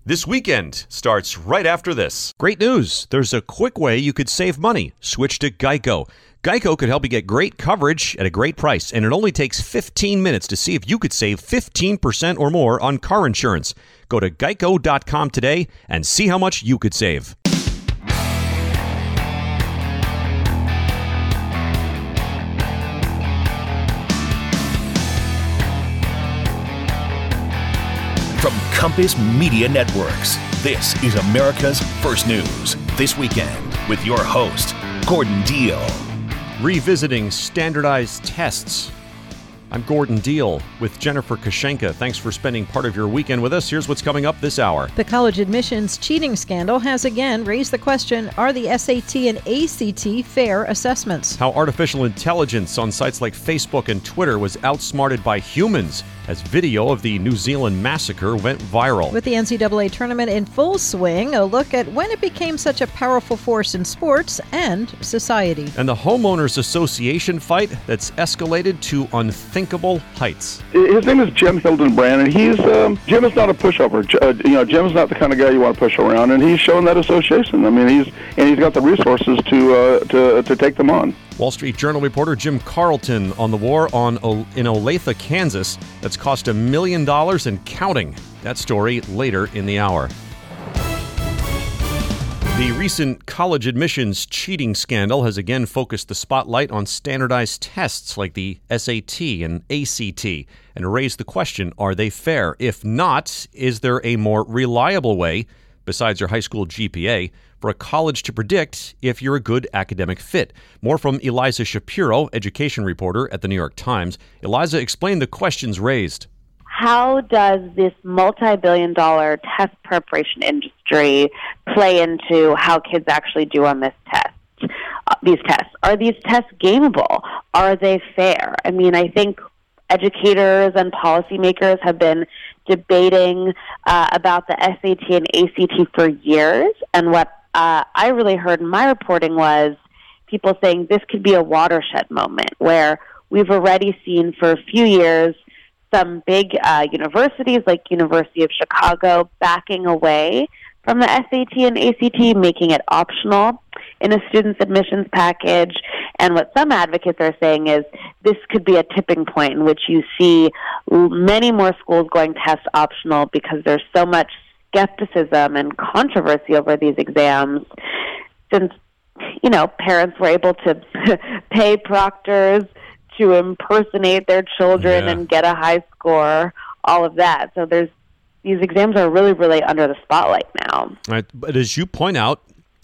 This weekend starts right after this. Great news. There's a quick way you could save money. Switch to Geico. Geico could help you get great coverage at a great price, and it only takes 15 minutes to see if you could save 15% or more on car insurance. Go to geico.com today and see how much you could save. From Compass Media Networks, this is America's First News This Weekend with your host, Gordon Deal. Revisiting standardized tests. I'm Gordon Deal with Jennifer Kashenka. Thanks for spending part of your weekend with us. Here's what's coming up this hour. The college admissions cheating scandal has again raised the question, are the SAT and ACT fair assessments? How artificial intelligence on sites like Facebook and Twitter was outsmarted by humans as video of the New Zealand massacre went viral. With the NCAA tournament in full swing, a look at when it became such a powerful force in sports and society. And the Homeowners Association fight that's escalated to unthinkable heights. His name is Jim Hildenbrand, and Jim is not a pushover. Jim's not the kind of guy you want to push around, and he's shown that association. I mean, he's got the resources to take them on. Wall Street Journal reporter Jim Carlton on the war in Olathe, Kansas, that's cost $1 million and counting. That story later in the hour. The recent college admissions cheating scandal has again focused the spotlight on standardized tests like the SAT and ACT and raised the question, are they fair? If not, is there a more reliable way, besides your high school GPA, for a college to predict if you're a good academic fit? More from Eliza Shapiro, education reporter at the New York Times. Eliza explained the questions raised. How does this multi-billion-dollar test preparation industry play into how kids actually do on this test? These tests. Are these tests gameable? Are they fair? I mean, I think educators and policymakers have been debating about the SAT and ACT for years, and what I really heard in my reporting was people saying this could be a watershed moment where we've already seen for a few years some big universities like University of Chicago backing away from the SAT and ACT, making it optional in a student's admissions package. And what some advocates are saying is this could be a tipping point in which you see many more schools going test optional because there's so much skepticism and controversy over these exams, since, parents were able to pay proctors to impersonate their children and get a high score, all of that. So these exams are really, really under the spotlight now. All right, but as you point out,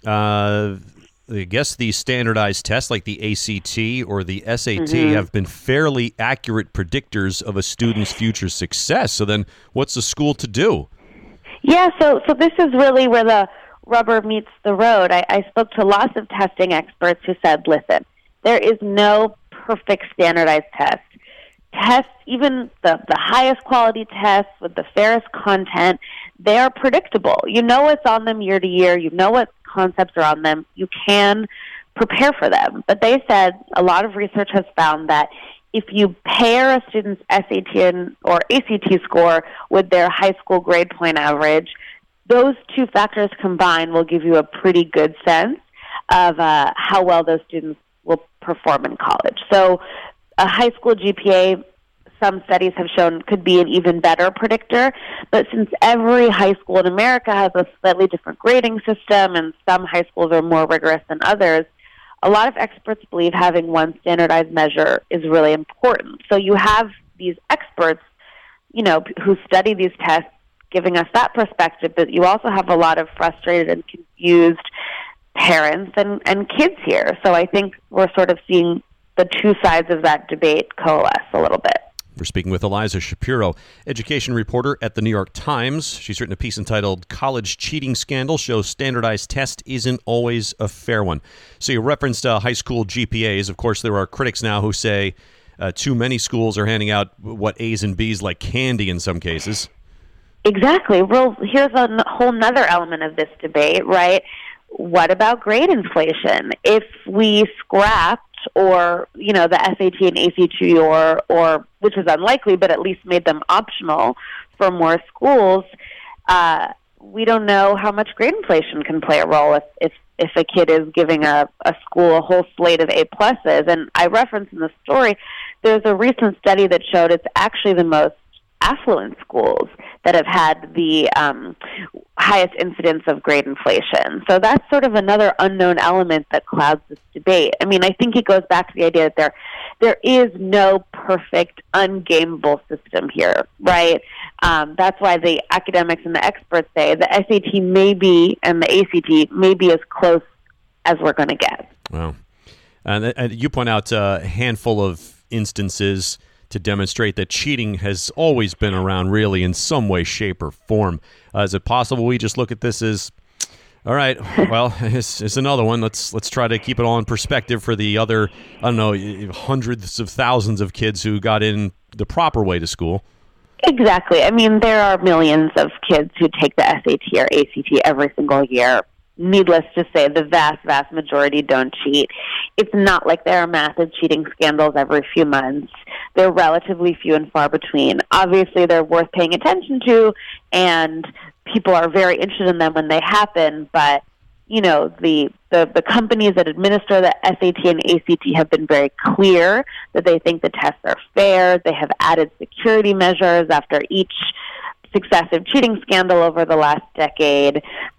I guess the standardized tests like the ACT or the SAT have been fairly accurate predictors of a student's future success. So then what's the school to do? Yeah, so this is really where the rubber meets the road. I spoke to lots of testing experts who said, listen, there is no perfect standardized test. Tests, even the highest quality tests with the fairest content, they are predictable. You know what's on them year to year. You know what concepts are on them. You can prepare for them. But they said a lot of research has found that if you pair a student's SAT or ACT score with their high school grade point average, those two factors combined will give you a pretty good sense of how well those students will perform in college. So a high school GPA, some studies have shown, could be an even better predictor. But since every high school in America has a slightly different grading system and some high schools are more rigorous than others, a lot of experts believe having one standardized measure is really important. So you have these experts, who study these tests giving us that perspective, but you also have a lot of frustrated and confused parents and kids here. So I think we're sort of seeing the two sides of that debate coalesce a little bit. We're speaking with Eliza Shapiro, education reporter at the New York Times. She's written a piece entitled College Cheating Scandal Shows Standardized Test Isn't Always a Fair One. So you referenced high school GPAs. Of course, there are critics now who say too many schools are handing out A's and B's like candy in some cases. Exactly. Well, here's a whole nother element of this debate, right? What about grade inflation? If we scrapped or, the SAT and ACT or which is unlikely, but at least made them optional for more schools, we don't know how much grade inflation can play a role if a kid is giving a school a whole slate of A+. And I referenced in the story, there's a recent study that showed it's actually the most affluent schools that have had the highest incidence of grade inflation. So that's sort of another unknown element that clouds this debate. I mean, I think it goes back to the idea that there is no perfect, ungameable system here, right? That's why the academics and the experts say the SAT may be, and the ACT may be as close as we're going to get. Wow. And you point out a handful of instances to demonstrate that cheating has always been around, really, in some way, shape, or form. Is it possible we just look at this as, all right, well, it's another one. Let's try to keep it all in perspective for the other, I don't know, hundreds of thousands of kids who got in the proper way to school? Exactly. I mean, there are millions of kids who take the SAT or ACT every single year. Needless to say, the vast, vast majority don't cheat. It's not like there are massive cheating scandals every few months. They're relatively few and far between. Obviously, they're worth paying attention to, and people are very interested in them when they happen. But, you know, the companies that administer the SAT and ACT have been very clear that they think the tests are fair. They have added security measures after each successive cheating scandal over the last decade.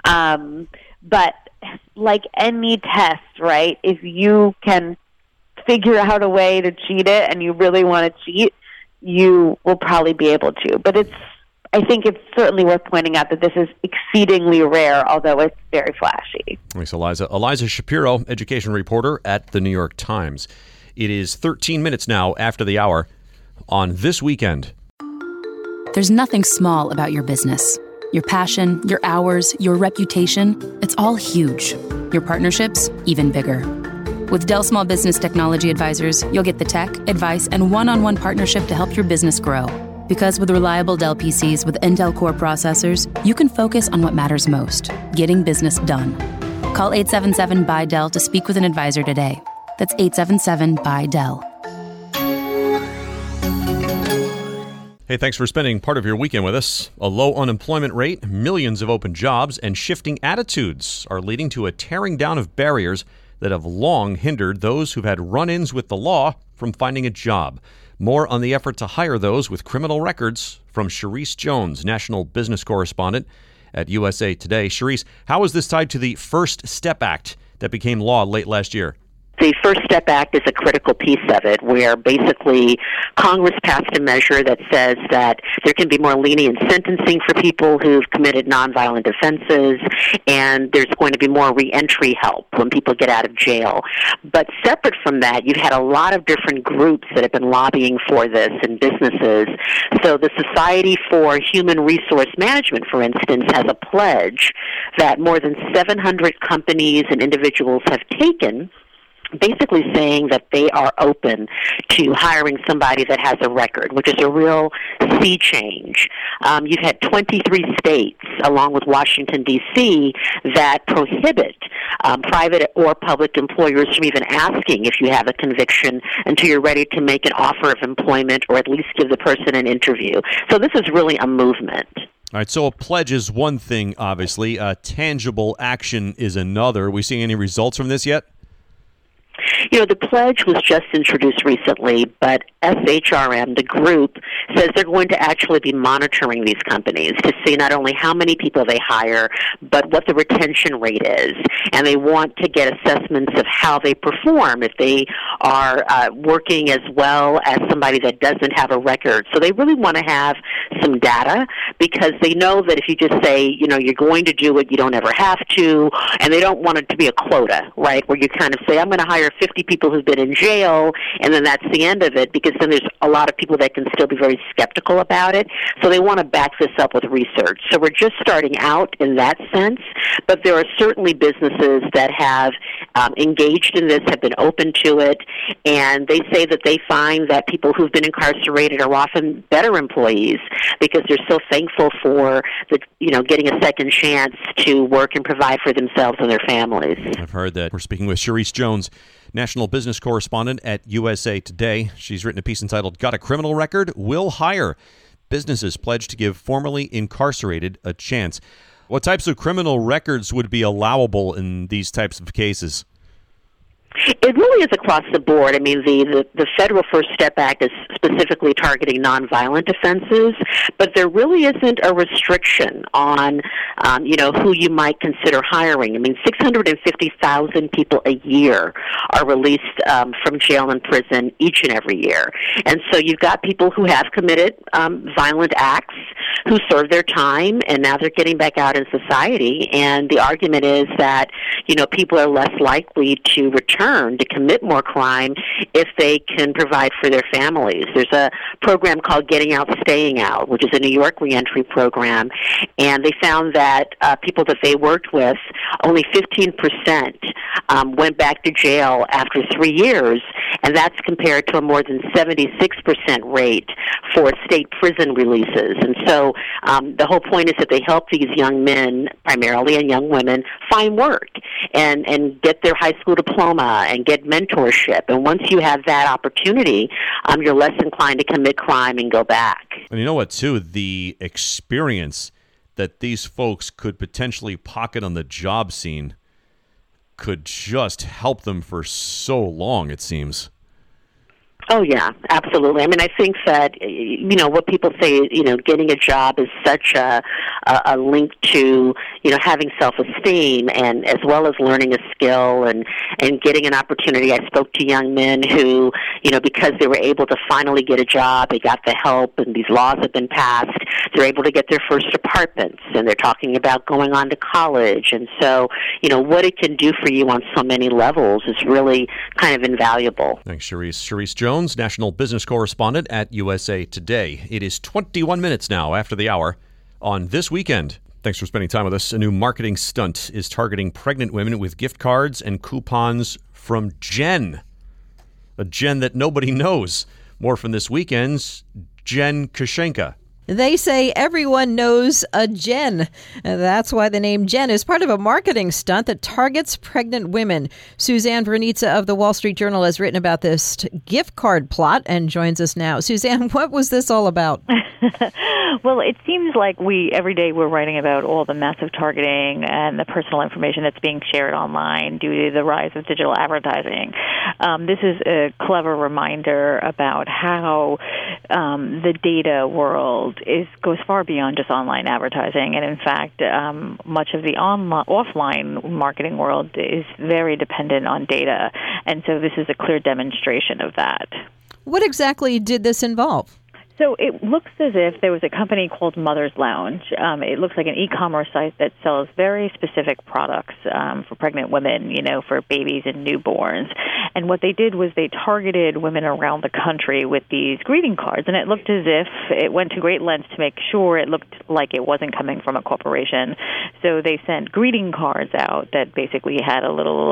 But like any test, right, if you can figure out a way to cheat it and you really want to cheat, you will probably be able to. But I think it's certainly worth pointing out that this is exceedingly rare, although it's very flashy. Thanks, Eliza. Eliza Shapiro, education reporter at The New York Times. It is 13 minutes now after the hour on This Weekend. There's nothing small about your business. Your passion, your hours, your reputation, it's all huge. Your partnerships, even bigger. With Dell Small Business Technology Advisors, you'll get the tech, advice, and one-on-one partnership to help your business grow. Because with reliable Dell PCs with Intel Core processors, you can focus on what matters most, getting business done. Call 877-BUY-DELL to speak with an advisor today. That's 877-BUY-DELL. Hey, thanks for spending part of your weekend with us. A low unemployment rate, millions of open jobs, and shifting attitudes are leading to a tearing down of barriers that have long hindered those who've had run-ins with the law from finding a job. More on the effort to hire those with criminal records from Cherise Jones, national business correspondent at USA Today. Cherise, how is this tied to the First Step Act that became law late last year? The First Step Act is a critical piece of it, where basically Congress passed a measure that says that there can be more lenient sentencing for people who've committed nonviolent offenses, and there's going to be more reentry help when people get out of jail. But separate from that, you've had a lot of different groups that have been lobbying for this and businesses. So the Society for Human Resource Management, for instance, has a pledge that more than 700 companies and individuals have taken, basically saying that they are open to hiring somebody that has a record, which is a real sea change. You've had 23 states, along with Washington, D.C., that prohibit private or public employers from even asking if you have a conviction until you're ready to make an offer of employment or at least give the person an interview. So this is really a movement. All right, so a pledge is one thing, obviously. Tangible action is another. Are we seeing any results from this yet? You know, the pledge was just introduced recently, but SHRM, the group, says they're going to actually be monitoring these companies to see not only how many people they hire, but what the retention rate is. And they want to get assessments of how they perform, if they are working as well as somebody that doesn't have a record. So they really want to have some data, because they know that if you just say, you know, you're going to do it, you don't ever have to, and they don't want it to be a quota, right, where you kind of say, I'm going to hire 50 people who've been in jail, and then that's the end of it, because then there's a lot of people that can still be very skeptical about it. So they want to back this up with research. So we're just starting out in that sense, but there are certainly businesses that have engaged in this, have been open to it, and they say that they find that people who've been incarcerated are often better employees because they're so thankful for the, you know, getting a second chance to work and provide for themselves and their families. I've heard that. We're speaking with Cherise Jones, national business correspondent at USA Today. She's written a piece entitled, Got a Criminal Record? We'll Hire. Businesses pledge to give formerly incarcerated a chance. What types of criminal records would be allowable in these types of cases? It really is across the board. I mean, the Federal First Step Act is specifically targeting nonviolent offenses, but there really isn't a restriction on, who you might consider hiring. I mean, 650,000 people a year are released from jail and prison each and every year. And so you've got people who have committed violent acts, who serve their time, and now they're getting back out in society. And the argument is that, people are less likely to return to commit more crime if they can provide for their families. There's a program called Getting Out, Staying Out, which is a New York reentry program, and they found that people that they worked with, only 15% went back to jail after 3 years, and that's compared to a more than 76% rate for state prison releases. And so the whole point is that they help these young men, primarily, and young women, find work and get their high school diploma and get mentorship. And once you have that opportunity, you're less inclined to commit crime and go back. And you know what, too? The experience that these folks could potentially pocket on the job scene could just help them for so long, it seems. Oh, yeah, absolutely. I mean, I think that, what people say, getting a job is such a link to, having self-esteem and as well as learning a skill and getting an opportunity. I spoke to young men who, because they were able to finally get a job, they got the help and these laws have been passed, they're able to get their first apartments and they're talking about going on to college. And so, what it can do for you on so many levels is really kind of invaluable. Thanks, Charisse. Charisse Jones, national business correspondent at USA Today. It is 21 minutes now after the hour on This Weekend. Thanks for spending time with us. A new marketing stunt is targeting pregnant women with gift cards and coupons from Jen, a Jen that nobody knows. More from This Weekend's Jen Kashenka. They say everyone knows a Jen. That's why the name Jen is part of a marketing stunt that targets pregnant women. Suzanne Vernitza of the Wall Street Journal has written about this gift card plot and joins us now. Suzanne, what was this all about? Well, it seems like every day we're writing about all the massive targeting and the personal information that's being shared online due to the rise of digital advertising. This is a clever reminder about how the data world goes far beyond just online advertising. And in fact, much of the offline marketing world is very dependent on data. And so this is a clear demonstration of that. What exactly did this involve? So it looks as if there was a company called Mother's Lounge. It looks like an e-commerce site that sells very specific products for pregnant women, for babies and newborns. And what they did was they targeted women around the country with these greeting cards. And it looked as if it went to great lengths to make sure it looked like it wasn't coming from a corporation. So they sent greeting cards out that basically had a little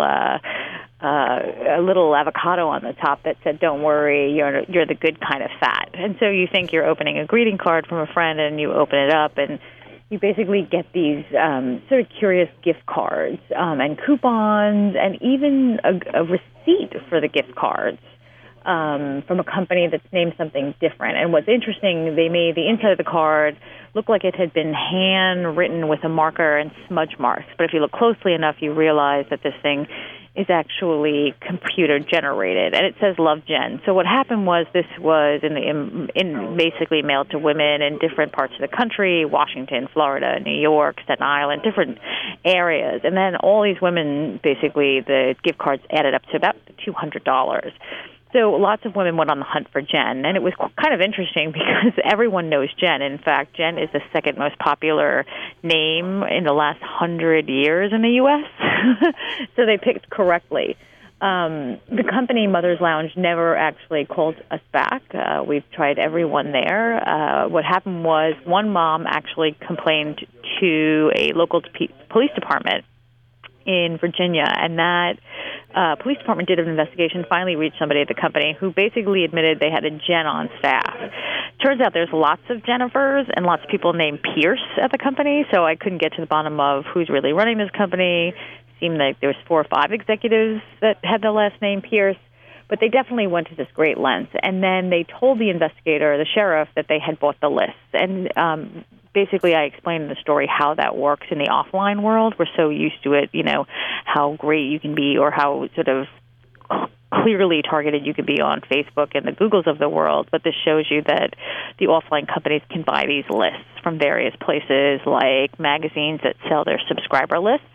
avocado on the top that said, "Don't worry, you're the good kind of fat." And so you think you're opening a greeting card from a friend, and you open it up, and you basically get these sort of curious gift cards and coupons, and even a receipt for the gift cards from a company that's named something different. And what's interesting, they made the inside of the card look like it had been handwritten with a marker and smudge marks. But if you look closely enough, you realize that this thing is actually computer generated, and it says "Love Jen." So what happened was this was in basically mailed to women in different parts of the country: Washington, Florida, New York, Staten Island, different areas. And then all these women, basically, the gift cards added up to about $200. So lots of women went on the hunt for Jen, and it was kind of interesting because everyone knows Jen. In fact, Jen is the second most popular name in the last 100 years in the U.S., so they picked correctly. The company Mother's Lounge never actually called us back. We've tried everyone there. What happened was one mom actually complained to a local police department in Virginia, and that police department did an investigation, finally reached somebody at the company who basically admitted they had a Jen on staff. Turns out there's lots of Jennifers and lots of people named Pierce at the company, so I couldn't get to the bottom of who's really running this company. Seemed like there was 4 or 5 executives that had the last name Pierce, but they definitely went to this great length. And then they told the investigator, the sheriff, that they had bought the list. And basically, I explained in the story how that works in the offline world. We're so used to it, how great you can be or how sort of clearly targeted you could be on Facebook and the Googles of the world, but this shows you that the offline companies can buy these lists from various places, like magazines that sell their subscriber lists,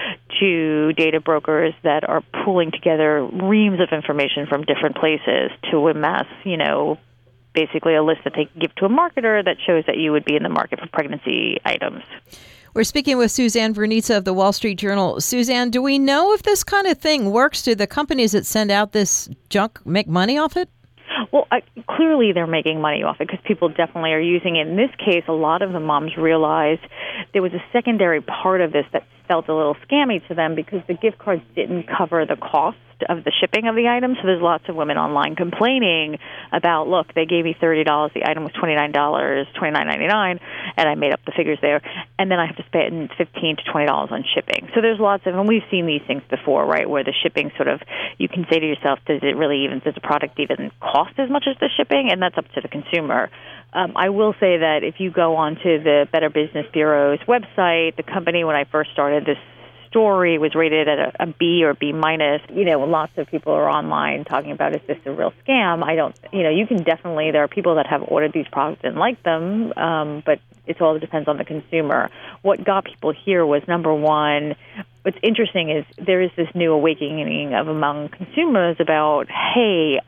to data brokers that are pulling together reams of information from different places to amass, basically a list that they give to a marketer that shows that you would be in the market for pregnancy items. We're speaking with Suzanne Vernitza of the Wall Street Journal. Suzanne, do we know if this kind of thing works? Do the companies that send out this junk make money off it? Well, clearly they're making money off it because people definitely are using it. In this case, a lot of the moms realized there was a secondary part of this that felt a little scammy to them because the gift cards didn't cover the cost of the shipping of the item. So there's lots of women online complaining about, look, they gave me $30, the item was $29, $29.99, and I made up the figures there, and then I have to spend $15 to $20 on shipping. So there's lots of, and we've seen these things before, right, where the shipping sort of, you can say to yourself, does the product even cost as much as the shipping? And that's up to the consumer. I will say that if you go onto the Better Business Bureau's website, the company, when I first started this story, was rated at a B or B minus. Lots of people are online talking about, is this a real scam? You can definitely, there are people that have ordered these products and like them, but it all depends on the consumer. What got people here was, number one, what's interesting is there is this new awakening among consumers about, hey,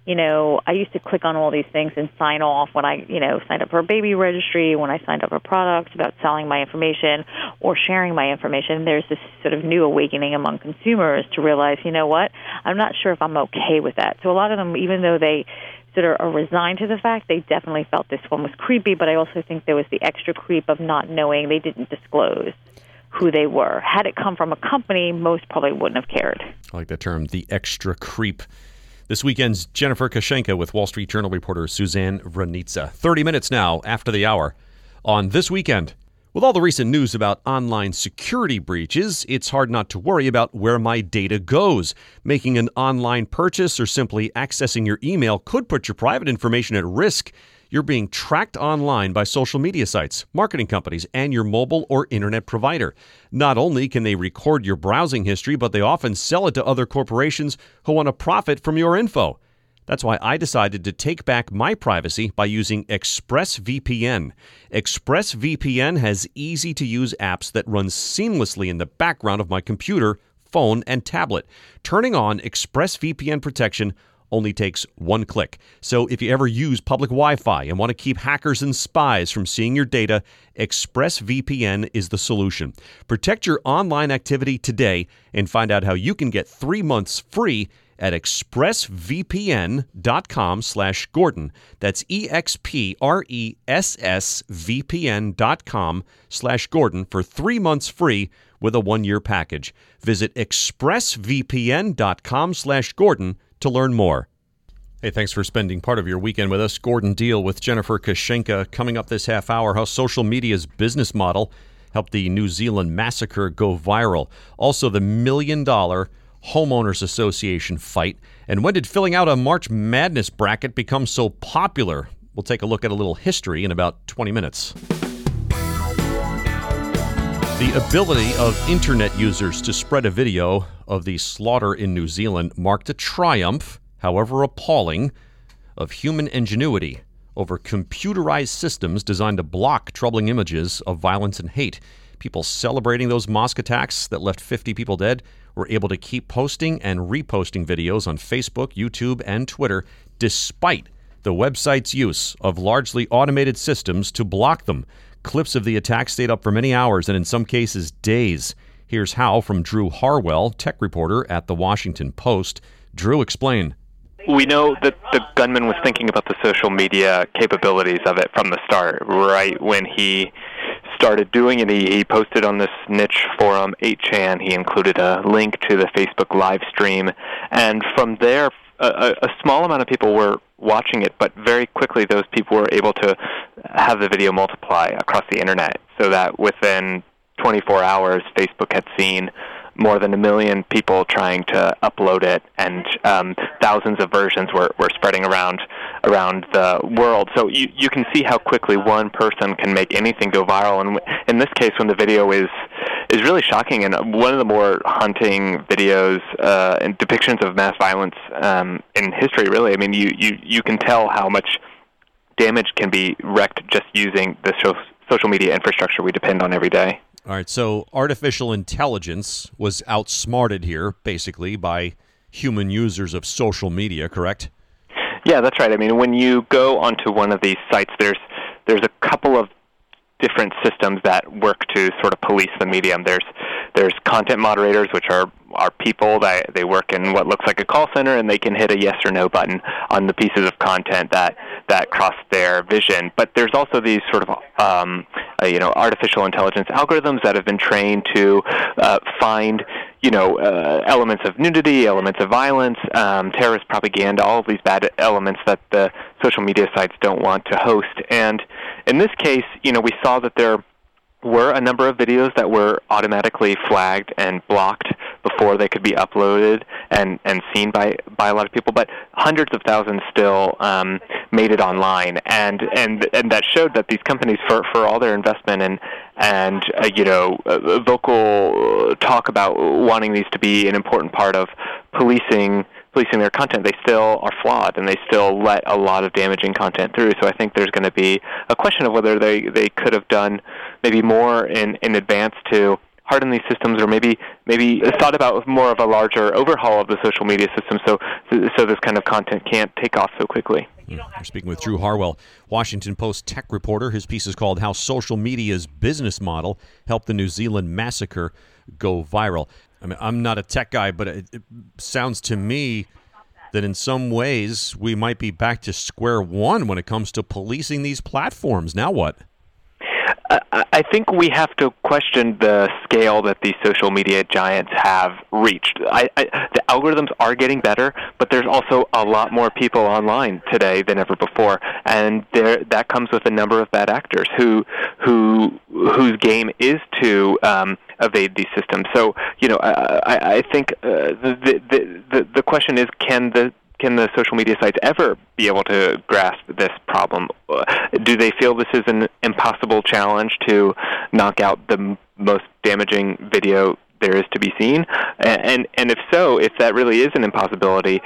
I used to click on all these things and sign off when I, signed up for a baby registry, when I signed up for products about selling my information or sharing my information. There's this sort of new awakening among consumers to realize, what, I'm not sure if I'm okay with that. So a lot of them, even though they sort of are resigned to the fact, they definitely felt this one was creepy, but I also think there was the extra creep of not knowing. They didn't disclose who they were. Had it come from a company, most probably wouldn't have cared. I like that term, the extra creep. This weekend's Jennifer Kashenka with Wall Street Journal reporter Suzanne Vernitza. 30 minutes now after the hour on This Weekend. With all the recent news about online security breaches, it's hard not to worry about where my data goes. Making an online purchase or simply accessing your email could put your private information at risk. You're being tracked online by social media sites, marketing companies, and your mobile or internet provider. Not only can they record your browsing history, but they often sell it to other corporations who want to profit from your info. That's why I decided to take back my privacy by using ExpressVPN. ExpressVPN has easy-to-use apps that run seamlessly in the background of my computer, phone, and tablet. Turning on ExpressVPN protection only takes one click. So if you ever use public Wi-Fi and want to keep hackers and spies from seeing your data, ExpressVPN is the solution. Protect your online activity today and find out how you can get 3 months free at expressvpn.com/Gordon. That's expressvpn.com/Gordon for 3 months free with a 1-year package. Visit expressvpn.com/Gordon to learn more. Hey, thanks for spending part of your weekend with us. Gordon Deal with Jennifer Kashenka. Coming up this half hour, how social media's business model helped the New Zealand massacre go viral. Also, the $1 million Homeowners Association fight. And when did filling out a March Madness bracket become so popular? We'll take a look at a little history in about 20 minutes. The ability of internet users to spread a video of the slaughter in New Zealand marked a triumph, however appalling, of human ingenuity over computerized systems designed to block troubling images of violence and hate. People celebrating those mosque attacks that left 50 people dead were able to keep posting and reposting videos on Facebook, YouTube, and Twitter, despite the website's use of largely automated systems to block them. Clips of the attack stayed up for many hours and in some cases days. Here's how from Drew Harwell, tech reporter at The Washington Post. Drew, explain. We know that the gunman was thinking about the social media capabilities of it from the start. Right when he started doing it, he posted on this niche forum, 8chan. He included a link to the Facebook live stream. And from there, a small amount of people were watching it, but very quickly those people were able to have the video multiply across the internet, so that within 24 hours, Facebook had seen more than 1 million people trying to upload it, and thousands of versions were spreading around around the world. So you can see how quickly one person can make anything go viral. And in this case, when the video is really shocking and one of the more haunting videos and depictions of mass violence in history, really. I mean, you can tell how much damage can be wreaked just using the social media infrastructure we depend on every day. All right, so artificial intelligence was outsmarted here, basically, by human users of social media, correct? Yeah, that's right. I mean, when you go onto one of these sites, there's a couple of different systems that work to sort of police the medium. There's content moderators, which are people that they work in what looks like a call center, and they can hit a yes or no button on the pieces of content that cross their vision. But there's also these sort of artificial intelligence algorithms that have been trained to find elements of nudity, elements of violence, terrorist propaganda, all of these bad elements that the social media sites don't want to host. And in this case, we saw that there were a number of videos that were automatically flagged and blocked before they could be uploaded and seen by a lot of people, but hundreds of thousands still made it online, and that showed that these companies, for all their investment and vocal talk about wanting these to be an important part of policing their content, they still are flawed, and they still let a lot of damaging content through. So I think there's going to be a question of whether they could have done maybe more in advance to harden these systems, or maybe thought about more of a larger overhaul of the social media system so this kind of content can't take off so quickly. We're speaking with Drew Harwell, Washington Post tech reporter. His piece is called How Social Media's Business Model Helped the New Zealand Massacre Go Viral. I mean, I'm not a tech guy, but it sounds to me that in some ways we might be back to square one when it comes to policing these platforms. Now what? I think we have to question the scale that these social media giants have reached. The algorithms are getting better, but there's also a lot more people online today than ever before, and that comes with a number of bad actors whose game is to evade these systems. So, I think the question is, can the social media sites ever be able to grasp this problem? Do they feel this is an impossible challenge to knock out the most damaging video there is to be seen? And if so, if that really is an impossibility,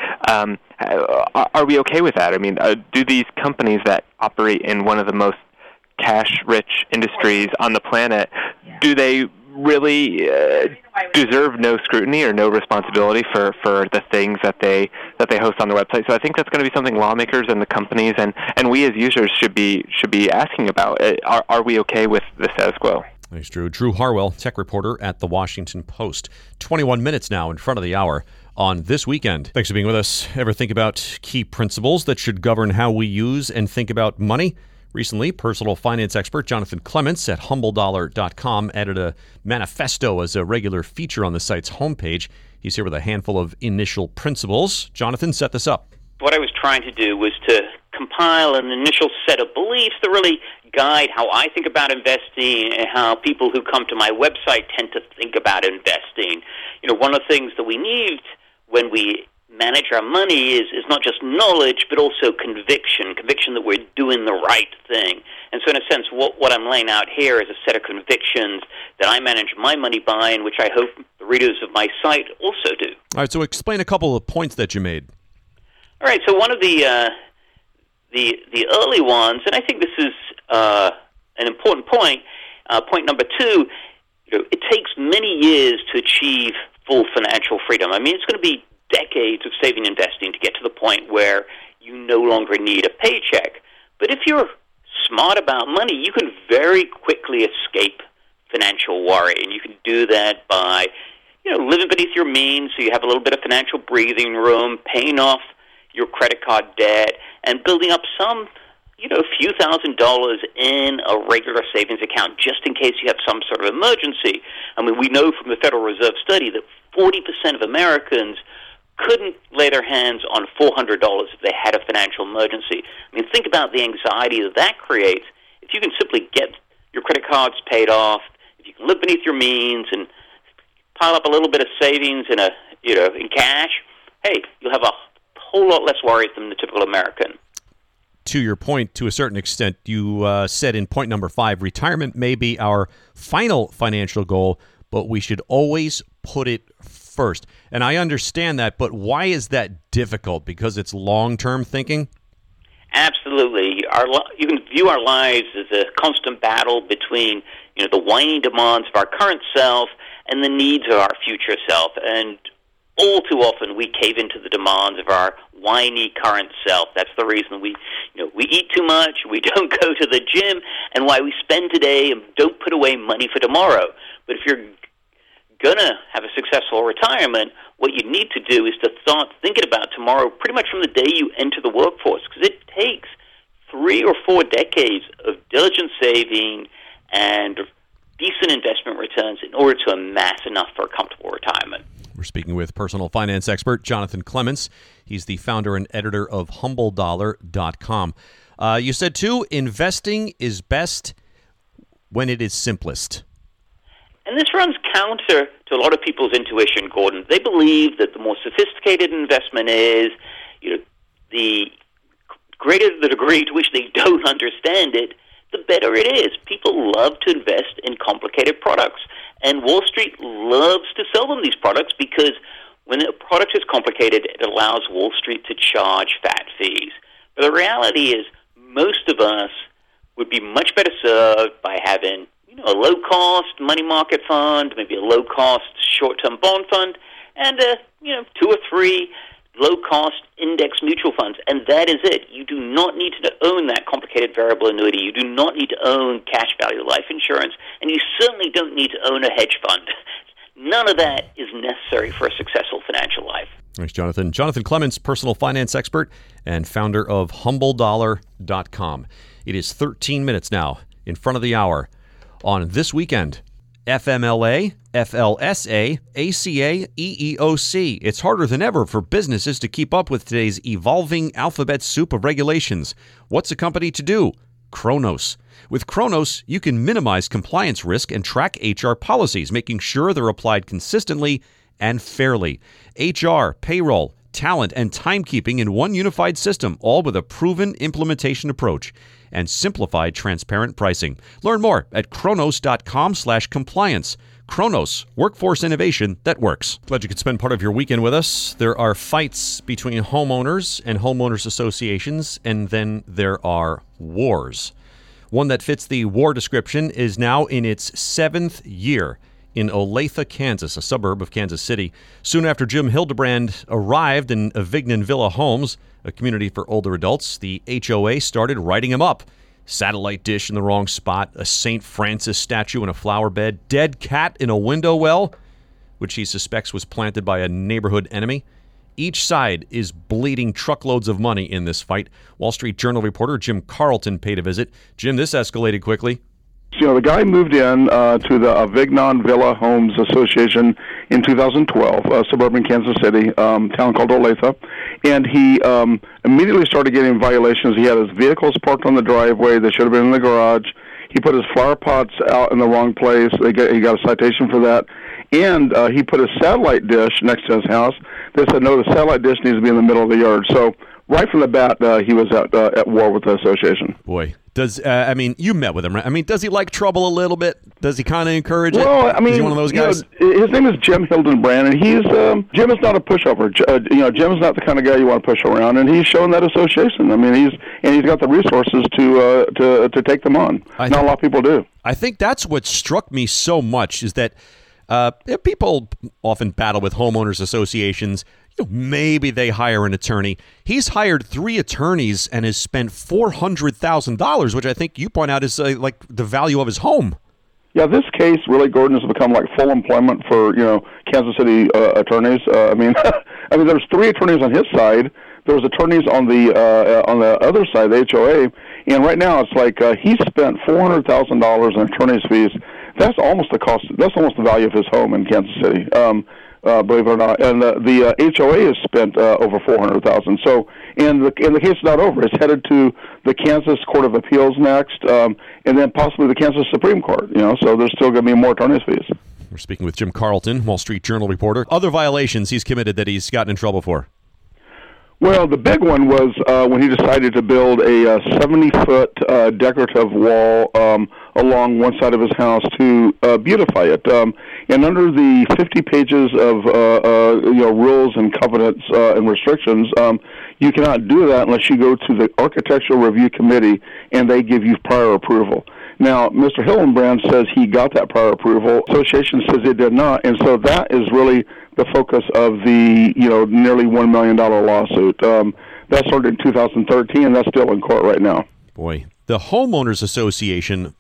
are we okay with that? I mean, do these companies that operate in one of the most cash-rich industries on the planet, do they really deserve no scrutiny or no responsibility for the things that they host on their website? So I think that's going to be something lawmakers and the companies and we as users should be asking about. Are we okay with the status quo? Thanks, Drew. Drew Harwell, tech reporter at the Washington Post. 21 minutes now in front of the hour on This Weekend. Thanks for being with us. Ever think about key principles that should govern how we use and think about money? Recently, personal finance expert Jonathan Clements at HumbleDollar.com added a manifesto as a regular feature on the site's homepage. He's here with a handful of initial principles. Jonathan, set this up. What I was trying to do was to compile an initial set of beliefs that really guide how I think about investing and how people who come to my website tend to think about investing. One of the things that we need when we manage our money is not just knowledge, but also conviction that we're doing the right thing. And so in a sense, what I'm laying out here is a set of convictions that I manage my money by, and which I hope the readers of my site also do. All right, so explain a couple of points that you made. All right, so one of the early ones, and I think this is an important point, point number 2, it takes many years to achieve full financial freedom. I mean, it's going to be decades of saving and investing to get to the point where you no longer need a paycheck. But if you're smart about money, you can very quickly escape financial worry, and you can do that by, living beneath your means, so you have a little bit of financial breathing room, paying off your credit card debt, and building up some, few $1,000s in a regular savings account just in case you have some sort of emergency. I mean, we know from the Federal Reserve study that 40% of Americans couldn't lay their hands on $400 if they had a financial emergency. I mean, think about the anxiety that creates. If you can simply get your credit cards paid off, if you can live beneath your means and pile up a little bit of savings in in cash, hey, you'll have a whole lot less worries than the typical American. to your point, to a certain extent, you said in point number 5, retirement may be our final financial goal, but we should always put it first. And I understand that, but why is that difficult? Because it's long-term thinking? Absolutely. You can view our lives as a constant battle between, the whiny demands of our current self and the needs of our future self. And all too often we cave into the demands of our whiny current self. That's the reason we eat too much, we don't go to the gym, and why we spend today and don't put away money for tomorrow. But if you're going to have a successful retirement, what you need to do is to start thinking about tomorrow pretty much from the day you enter the workforce, because it takes 3 or 4 decades of diligent saving and decent investment returns in order to amass enough for a comfortable retirement. We're speaking with personal finance expert Jonathan Clements. He's the founder and editor of HumbleDollar.com. You said, too, investing is best when it is simplest. And this runs counter to a lot of people's intuition, Gordon. They believe that the more sophisticated investment is, the greater the degree to which they don't understand it, the better it is. People love to invest in complicated products. And Wall Street loves to sell them these products because when a product is complicated, it allows Wall Street to charge fat fees. But the reality is most of us would be much better served by having a low-cost money market fund, maybe a low-cost short-term bond fund, and 2 or 3 low-cost index mutual funds, and that is it. You do not need to own that complicated variable annuity. You do not need to own cash value life insurance, and you certainly don't need to own a hedge fund. None of that is necessary for a successful financial life. Thanks, Jonathan. Jonathan Clements, personal finance expert and founder of HumbleDollar.com. It is 13 minutes now in front of the hour on This Weekend. FMLA, FLSA, ACA, EEOC. It's harder than ever for businesses to keep up with today's evolving alphabet soup of regulations. What's a company to do? Kronos. With Kronos, you can minimize compliance risk and track HR policies, making sure they're applied consistently and fairly. HR, payroll, talent, and timekeeping in one unified system, all with a proven implementation approach and simplified, transparent pricing. Learn more at kronos.com/compliance. Kronos, workforce innovation that works. Glad you could spend part of your weekend with us. There are fights between homeowners and homeowners associations, and then there are wars. One that fits the war description is now in its 7th year in Olathe, Kansas, a suburb of Kansas City. Soon after Jim Hildebrand arrived in Avignon Villa Homes, a community for older adults, the HOA started writing him up. Satellite dish in the wrong spot, a St. Francis statue in a flower bed, dead cat in a window well, which he suspects was planted by a neighborhood enemy. Each side is bleeding truckloads of money in this fight. Wall Street Journal reporter Jim Carlton paid a visit. Jim, this escalated quickly. The guy moved in to the Avignon Villa Homes Association in 2012, suburban Kansas City, town called Olathe, and he immediately started getting violations. He had his vehicles parked on the driveway. They should have been in the garage. He put his flower pots out in the wrong place. He got a citation for that. And he put a satellite dish next to his house. They said, no, the satellite dish needs to be in the middle of the yard. So right from the bat, he was at war with the association. Boy. You met with him, right? Does he like trouble a little bit? Does he kind of encourage it? Well, is he one of those guys? His name is Jim Hildebrand, and Jim is not a pushover. Jim is not the kind of guy you want to push around, and he's shown that association. He's got the resources to take them on. Not a lot of people do. I think that's what struck me so much is that people often battle with homeowners associations. Maybe they hire an attorney. He's hired 3 attorneys and has spent $400,000, which I think you point out is like the value of his home. Yeah, this case really, Gordon, has become like full employment for Kansas City attorneys. There's 3 attorneys on his side. There was attorneys on the other side, the HOA, and right now it's like he spent $400,000 in attorney's fees. That's almost the cost. That's almost the value of his home in Kansas City. Believe it or not, and the HOA has spent over $400,000. So, and the case is not over. It's headed to the Kansas Court of Appeals next, and then possibly the Kansas Supreme Court. So there's still going to be more attorney's fees. We're speaking with Jim Carlton, Wall Street Journal reporter. Other violations he's committed that he's gotten in trouble for. Well, the big one was when he decided to build a 70-foot decorative wall along one side of his house to beautify it. And under the 50 pages of rules and covenants and restrictions, you cannot do that unless you go to the Architectural Review Committee and they give you prior approval. Now, Mr. Hillenbrand says he got that prior approval. Association says it did not, and so that is really the focus of the nearly $1 million lawsuit. That started in 2013, and that's still in court right now. Boy, the Homeowners Association,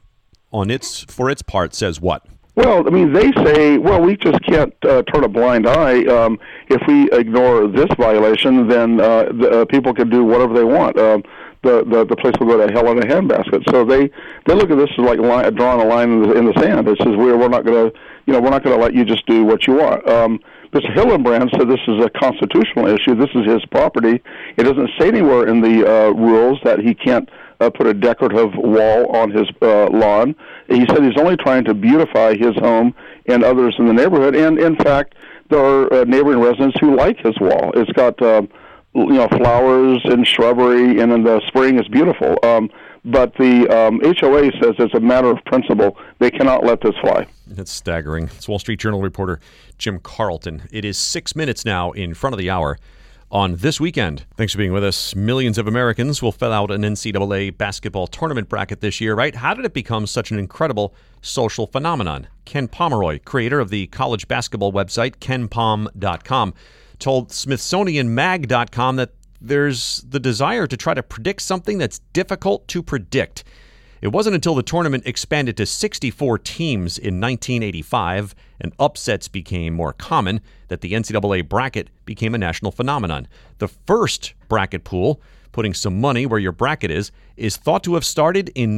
for its part, says what? Well, I mean, they say, well, we just can't turn a blind eye. If we ignore this violation, then the people can do whatever they want. The place will go to hell in a handbasket. So they look at this as like drawing a line in the sand. It says we're not going to let you just do what you want. Mr. Hillenbrand said this is a constitutional issue. This is his property. It doesn't say anywhere in the rules that he can't put a decorative wall on his lawn. He said he's only trying to beautify his home and others in the neighborhood. And in fact, there are neighboring residents who like his wall. It's got flowers and shrubbery, and in the spring it's beautiful. But the HOA says as a matter of principle, they cannot let this fly. It's staggering. It's Wall Street Journal reporter Jim Carlton. It is 6 minutes now in front of the hour on This Weekend. Thanks for being with us. Millions of Americans will fill out an NCAA basketball tournament bracket this year, right? How did it become such an incredible social phenomenon? Ken Pomeroy, creator of the college basketball website KenPom.com, told SmithsonianMag.com that there's the desire to try to predict something that's difficult to predict. It wasn't until the tournament expanded to 64 teams in 1985 and upsets became more common that the NCAA bracket became a national phenomenon. The first bracket pool, putting some money where your bracket is thought to have started in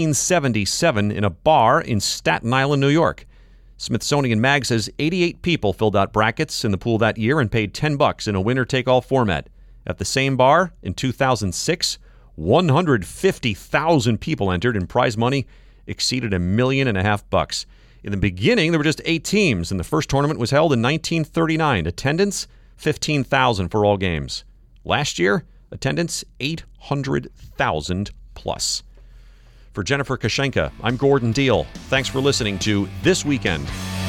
1977 in a bar in Staten Island, New York. Smithsonian Mag says 88 people filled out brackets in the pool that year and paid $10 in a winner-take-all format. At the same bar, in 2006, 150,000 people entered, and prize money exceeded $1.5 million. In the beginning, there were just 8 teams, and the first tournament was held in 1939. Attendance, 15,000 for all games. Last year, attendance, 800,000 plus. For Jennifer Kashenka, I'm Gordon Deal. Thanks for listening to This Weekend.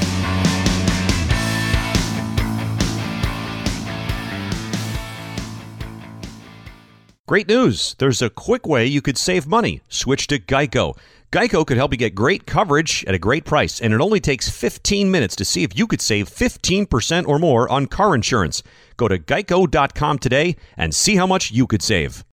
Great news. There's a quick way you could save money. Switch to Geico. Geico could help you get great coverage at a great price, and it only takes 15 minutes to see if you could save 15% or more on car insurance. Go to geico.com today and see how much you could save.